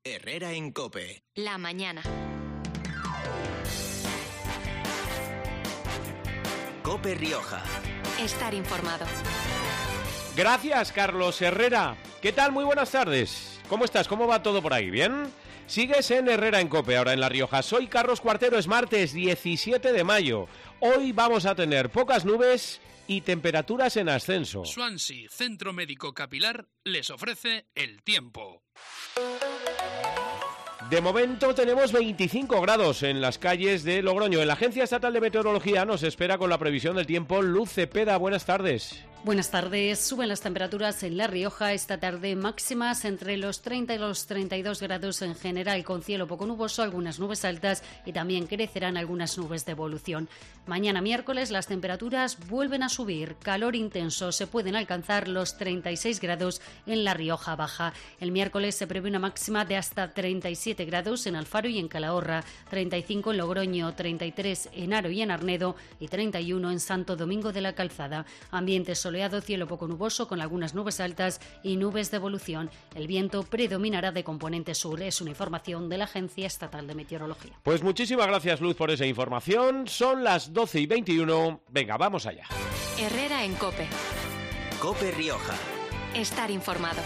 Herrera en COPE. La mañana. COPE Rioja. Estar informado. Gracias, Carlos Herrera. ¿Qué tal? Muy buenas tardes. ¿Cómo estás? ¿Cómo va todo por ahí? ¿Bien? Sigues en Herrera en COPE, ahora en La Rioja. Soy Carlos Cuartero, es martes 17 de mayo. Hoy vamos a tener pocas nubes y temperaturas en ascenso. Swansea Centro Médico Capilar les ofrece el tiempo. De momento tenemos 25 grados en las calles de Logroño. En la Agencia Estatal de Meteorología nos espera con la previsión del tiempo Luz Cepeda. Buenas tardes. Buenas tardes. Suben las temperaturas en La Rioja esta tarde, máximas entre los 30 y los 32 grados en general, con cielo poco nuboso, algunas nubes altas y también crecerán algunas nubes de evolución. Mañana miércoles las temperaturas vuelven a subir, calor intenso, se pueden alcanzar los 36 grados en La Rioja Baja. El miércoles se prevé una máxima de hasta 37 grados en Alfaro y en Calahorra, 35 en Logroño, 33 en Haro y en Arnedo y 31 en Santo Domingo de la Calzada. Ambiente soleado, cielo poco nuboso con algunas nubes altas y nubes de evolución. El viento predominará de componente sur. Es una información de la Agencia Estatal de Meteorología. Pues muchísimas gracias, Luz, por esa información. Son las 12:21. Venga, vamos allá. Herrera en COPE. COPE Rioja. Estar informado.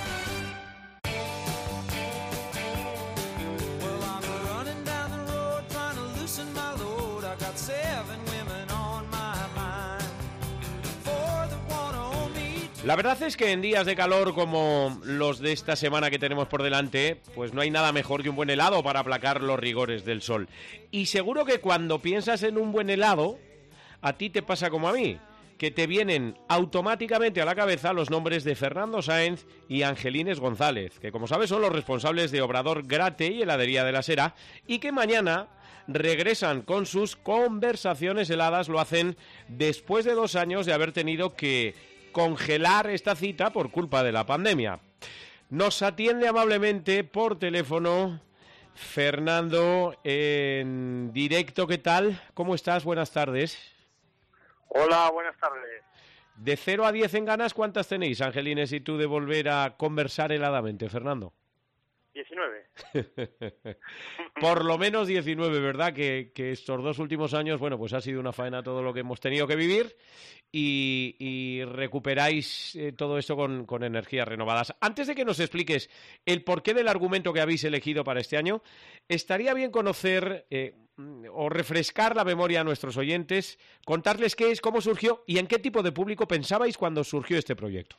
La verdad es que en días de calor como los de esta semana que tenemos por delante, pues no hay nada mejor que un buen helado para aplacar los rigores del sol. Y seguro que cuando piensas en un buen helado, a ti te pasa como a mí, que te vienen automáticamente a la cabeza los nombres de Fernando Sáenz y Angelines González, que como sabes son los responsables de Obrador Grate y Heladería de la Sera, y que mañana regresan con sus conversaciones heladas. Lo hacen después de 2 años de haber tenido que congelar esta cita por culpa de la pandemia. Nos atiende amablemente por teléfono Fernando en directo. ¿Qué tal? ¿Cómo estás? Buenas tardes. Hola, buenas tardes. De 0 a 10 en ganas, ¿cuántas tenéis, Angelines y tú, de volver a conversar heladamente, Fernando? 19. Por lo menos 19, ¿verdad? Que estos 2 últimos años, bueno, pues ha sido una faena todo lo que hemos tenido que vivir y recuperáis todo esto con energías renovadas. Antes de que nos expliques el porqué del argumento que habéis elegido para este año, estaría bien conocer o refrescar la memoria a nuestros oyentes, contarles qué es, cómo surgió y en qué tipo de público pensabais cuando surgió este proyecto.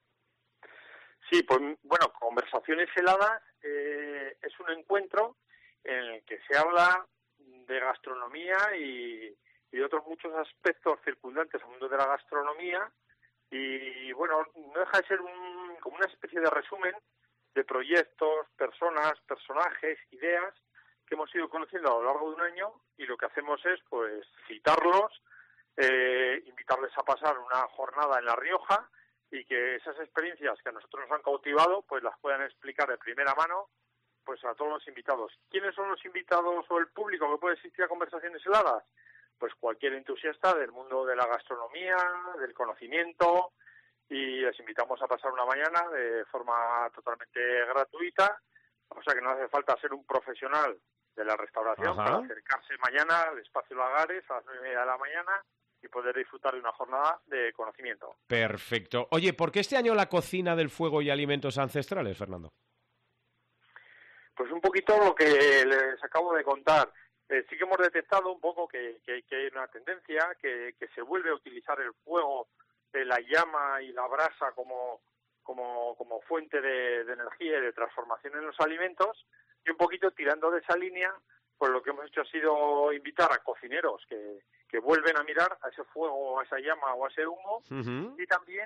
Sí, pues bueno, Conversaciones Heladas es un encuentro en el que se habla de gastronomía y de otros muchos aspectos circundantes al mundo de la gastronomía y bueno, no deja de ser como una especie de resumen de proyectos, personas, personajes, ideas que hemos ido conociendo a lo largo de un año y lo que hacemos es pues citarlos, invitarles a pasar una jornada en La Rioja y que esas experiencias que a nosotros nos han cautivado pues las puedan explicar de primera mano pues a todos los invitados. ¿Quiénes son los invitados o el público que puede asistir a Conversaciones Heladas? Pues cualquier entusiasta del mundo de la gastronomía, del conocimiento, y les invitamos a pasar una mañana de forma totalmente gratuita, o sea que no hace falta ser un profesional de la restauración para acercarse mañana al Espacio Lagares a las 9:30 de la mañana y poder disfrutar de una jornada de conocimiento. Perfecto. Oye, ¿por qué este año la cocina del fuego y alimentos ancestrales, Fernando? Pues un poquito lo que les acabo de contar. Sí que hemos detectado un poco que hay una tendencia, que se vuelve a utilizar el fuego, la llama y la brasa como fuente de energía y de transformación en los alimentos, y un poquito tirando de esa línea, pues lo que hemos hecho ha sido invitar a cocineros que vuelven a mirar a ese fuego, a esa llama o a ese humo, y también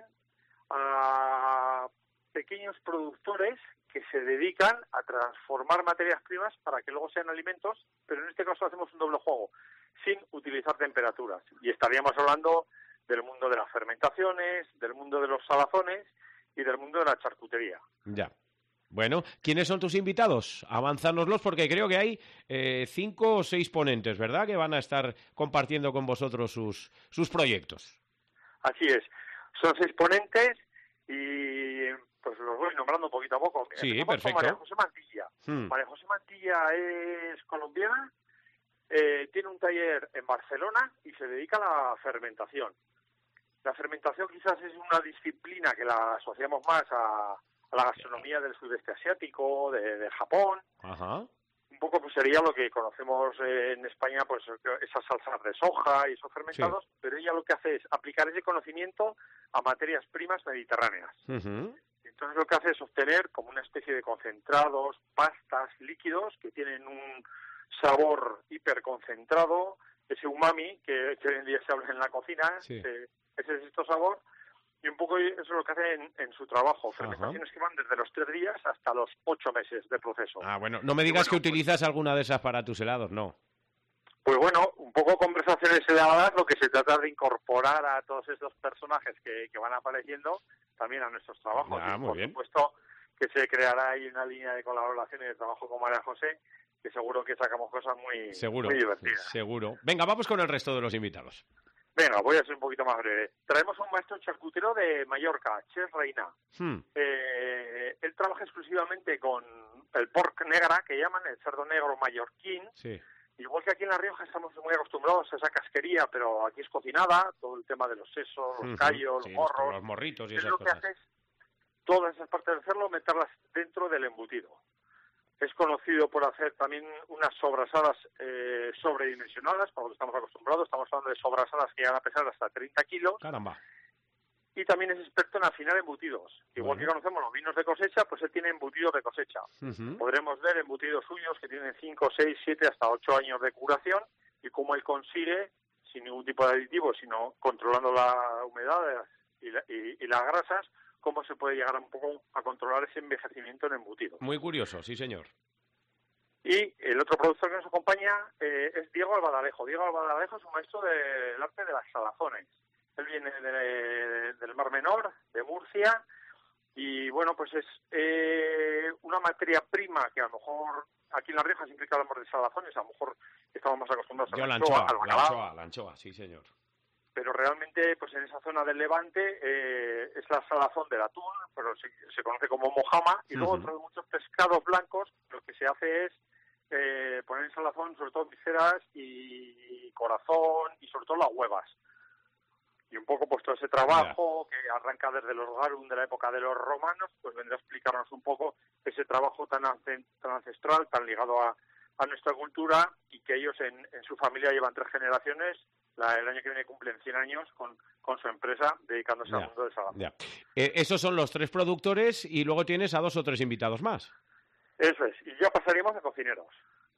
a pequeños productores que se dedican a transformar materias primas para que luego sean alimentos, pero en este caso hacemos un doble juego, sin utilizar temperaturas. Y estaríamos hablando del mundo de las fermentaciones, del mundo de los salazones y del mundo de la charcutería. Ya. Bueno, ¿quiénes son tus invitados? Avánzanoslos porque creo que hay 5 o 6 ponentes, ¿verdad?, que van a estar compartiendo con vosotros sus proyectos. Así es. Son 6 ponentes y pues los voy nombrando poquito a poco. Sí, Empezamos perfecto. con María José Mantilla. María José Mantilla es colombiana, tiene un taller en Barcelona y se dedica a la fermentación. La fermentación quizás es una disciplina que la asociamos más a la gastronomía del sudeste asiático, de Japón. Ajá. Un poco pues sería lo que conocemos en España, pues esas salsas de soja y esos fermentados, sí. Pero ella lo que hace es aplicar ese conocimiento a materias primas mediterráneas. Entonces lo que hace es obtener como una especie de concentrados, pastas, líquidos que tienen un sabor hiperconcentrado, ese umami que hoy en día se habla en la cocina, sí. Ese es este sabor. Y un poco eso es lo que hace en su trabajo. Fermentaciones que van desde los 3 días hasta los 8 meses de proceso. Ah, bueno, no me digas que utilizas alguna de esas para tus helados, no. Pues bueno, un poco conversaciones heladas, lo que se trata de incorporar a todos estos personajes que van apareciendo también a nuestros trabajos. Ah, muy bien. Por supuesto que se creará ahí una línea de colaboración y de trabajo con María José, que seguro que sacamos cosas muy divertidas. Seguro. Venga, vamos con el resto de los invitados. Venga, voy a ser un poquito más breve. Traemos a un maestro charcutero de Mallorca, Chef Reina. Él trabaja exclusivamente con el pork negra, que llaman el cerdo negro mallorquín. Sí. Igual que aquí en La Rioja estamos muy acostumbrados a esa casquería, pero aquí es cocinada, todo el tema de los sesos, los callos, los morros. Los morritos y esas esas cosas. Lo que hace es todas esas partes del cerdo meterlas dentro del embutido. Es conocido por hacer también unas sobrasadas sobredimensionadas, para lo que estamos acostumbrados. Estamos hablando de sobrasadas que llegan a pesar hasta 30 kilos. ¡Caramba! Y también es experto en afinar embutidos. Igual que conocemos los vinos de cosecha, pues él tiene embutidos de cosecha. Podremos ver embutidos suyos que tienen 5, 6, 7, hasta 8 años de curación y cómo él consigue, sin ningún tipo de aditivo, sino controlando la humedad y las grasas, cómo se puede llegar un poco a controlar ese envejecimiento en embutido. Muy curioso, sí señor. Y el otro productor que nos acompaña es Diego Albadalejo. Diego Albadalejo es un maestro del arte de las salazones. Él viene del Mar Menor, de Murcia, y bueno, pues es una materia prima que a lo mejor aquí en La Rioja siempre que hablamos de salazones, a lo mejor estamos más acostumbrados a la anchoa, sí señor. Pero realmente, pues en esa zona del Levante es la salazón del atún, pero se conoce como mojama, y luego otros muchos pescados blancos, lo que se hace es poner en salazón sobre todo vísceras y corazón y sobre todo las huevas. Y un poco pues todo ese trabajo que arranca desde los garum de la época de los romanos, pues vendrá a explicarnos un poco ese trabajo tan ancestral, tan ligado a nuestra cultura, y que ellos en su familia llevan 3 generaciones. El año que viene cumplen 100 años con su empresa dedicándose al mundo del salazón. Esos son los 3 productores y luego tienes a 2 o 3 invitados más. Eso es. Y ya pasaríamos a cocineros.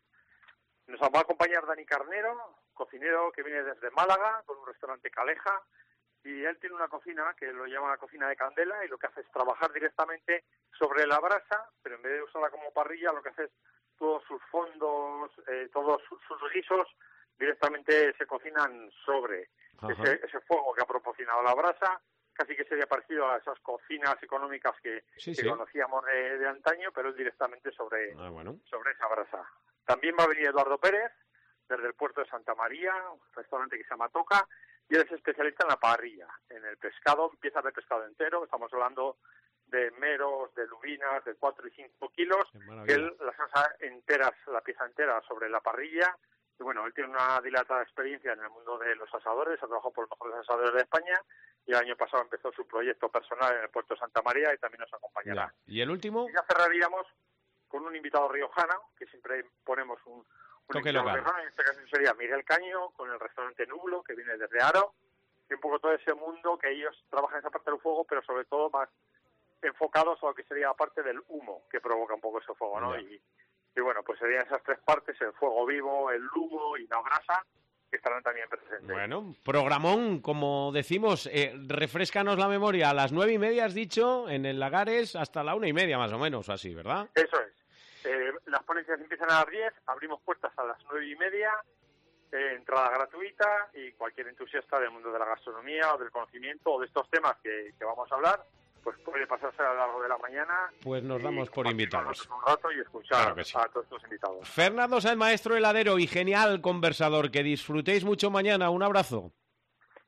Nos va a acompañar Dani Carnero, cocinero que viene desde Málaga, con un restaurante Caleja, y él tiene una cocina que lo llama la cocina de candela, y lo que hace es trabajar directamente sobre la brasa, pero en vez de usarla como parrilla, lo que hace es todos sus fondos, todos sus guisos, directamente se cocinan sobre ese fuego que ha proporcionado la brasa. Casi que sería parecido a esas cocinas económicas que conocíamos de antaño, pero es directamente sobre esa brasa. También va a venir Eduardo Pérez, desde el puerto de Santa María, un restaurante que se llama Toca, y él es especialista en la parrilla, en el pescado, piezas de pescado entero. Estamos hablando de meros, de lubinas, de 4 y 5 kilos. Él las asa enteras, la pieza entera sobre la parrilla. Y bueno, él tiene una dilatada experiencia en el mundo de los asadores, ha trabajado por los mejores asadores de España, y el año pasado empezó su proyecto personal en el puerto de Santa María y también nos acompañará. ¿Y el último? Y ya cerraríamos con un invitado riojano, que siempre ponemos un invitado riojano, en este caso sería Miguel Caño, con el restaurante Nublo, que viene desde Aro, y un poco todo ese mundo que ellos trabajan en esa parte del fuego, pero sobre todo más enfocados a lo que sería la parte del humo, que provoca un poco ese fuego, ¿no? Y bueno, pues serían esas 3 partes, el fuego vivo, el humo y la grasa, que estarán también presentes. Bueno, programón, como decimos, refréscanos la memoria. A las 9:30 has dicho, en el Lagares, hasta la 1:30 más o menos, así, ¿verdad? Eso es. Las ponencias empiezan a las 10, abrimos puertas a las 9:30, entrada gratuita, y cualquier entusiasta del mundo de la gastronomía o del conocimiento o de estos temas que vamos a hablar, pues puede pasarse a lo largo de la mañana. Pues nos damos por invitados. Un rato y escuchar a todos estos invitados. Fernando Sáenz, maestro heladero y genial conversador. Que disfrutéis mucho mañana. Un abrazo.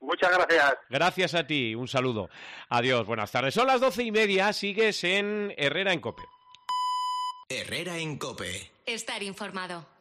Muchas gracias. Gracias a ti, un saludo. Adiós, buenas tardes. Son las 12:30, sigues en Herrera en COPE. Herrera en COPE. Estar informado.